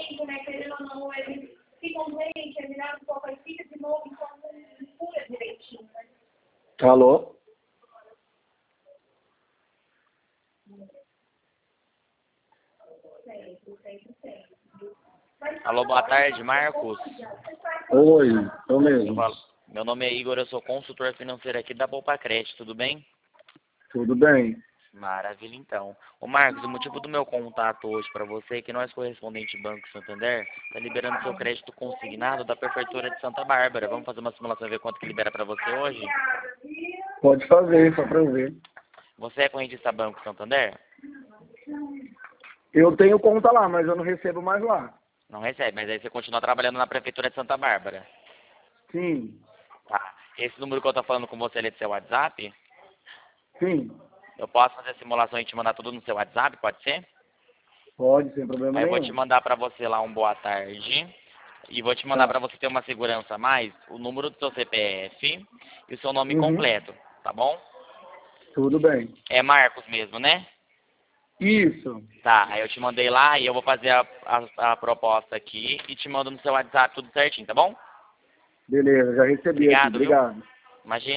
tempo, né? Querendo ou não, eles ficam doentes, terminando um pouco, aí fica de novo, então não cura direitinho, né? Alô? Alô, boa tarde, Marcos. Oi, eu mesmo. Meu nome é Igor, eu sou consultor financeiro aqui da Poupa Crédito, tudo bem? Tudo bem? Maravilha, então. Ô Marcos, o motivo do meu contato hoje para você é que nós, correspondente Banco Santander, está liberando seu crédito consignado da Prefeitura de Santa Bárbara. Vamos fazer uma simulação e ver quanto que libera para você hoje? Pode fazer, só para eu ver. Você é correntista Banco Santander? Eu tenho conta lá, mas eu não recebo mais lá. Não recebe, mas aí você continua trabalhando na Prefeitura de Santa Bárbara. Sim, Tá. Esse número que eu tô falando com você, ele é do seu WhatsApp? sim. Eu posso fazer a simulação e te mandar tudo no seu WhatsApp, pode ser? Pode, sem problema Aí eu vou te nenhum. mandar para você lá um boa tarde. E vou te mandar Tá. para você ter uma segurança a mais, o número do seu CPF e o seu nome Uhum. completo, tá bom? Tudo bem. É Marcos mesmo, né? Isso. Tá, aí eu te mandei lá e eu vou fazer a proposta aqui e te mando no seu WhatsApp tudo certinho, tá bom? Beleza, já recebi aqui. Obrigado, viu? Obrigado. Imagina.